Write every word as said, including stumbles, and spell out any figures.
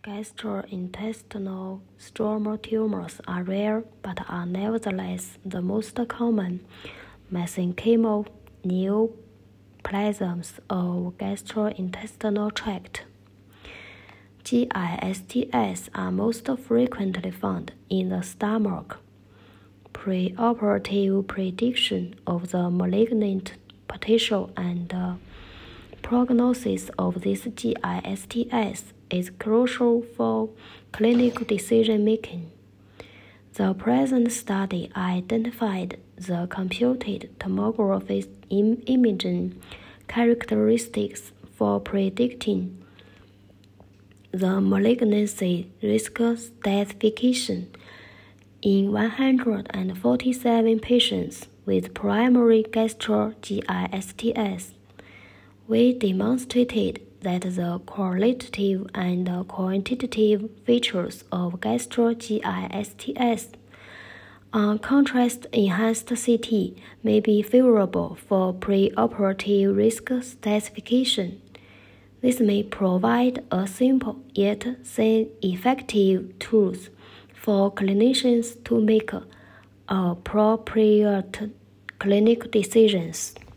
Gastrointestinal stromal tumors are rare but are nevertheless the most common mesenchymal neoplasms of gastrointestinal tract. G I S Ts are most frequently found in the stomach. Preoperative prediction of the malignant potential and uh, prognosis of these G I S Ts is crucial for clinical decision-making. The present study identified the computed tomography im imaging characteristics for predicting the malignancy risk stratification in one hundred forty-seven patients with primary gastro G I S Ts. We demonstrated that the qualitative and quantitative features of gastro G I S Ts on contrast-enhanced C T may be favorable for preoperative risk stratification. This may provide a simple yet effective tool for clinicians to make appropriate clinical decisions.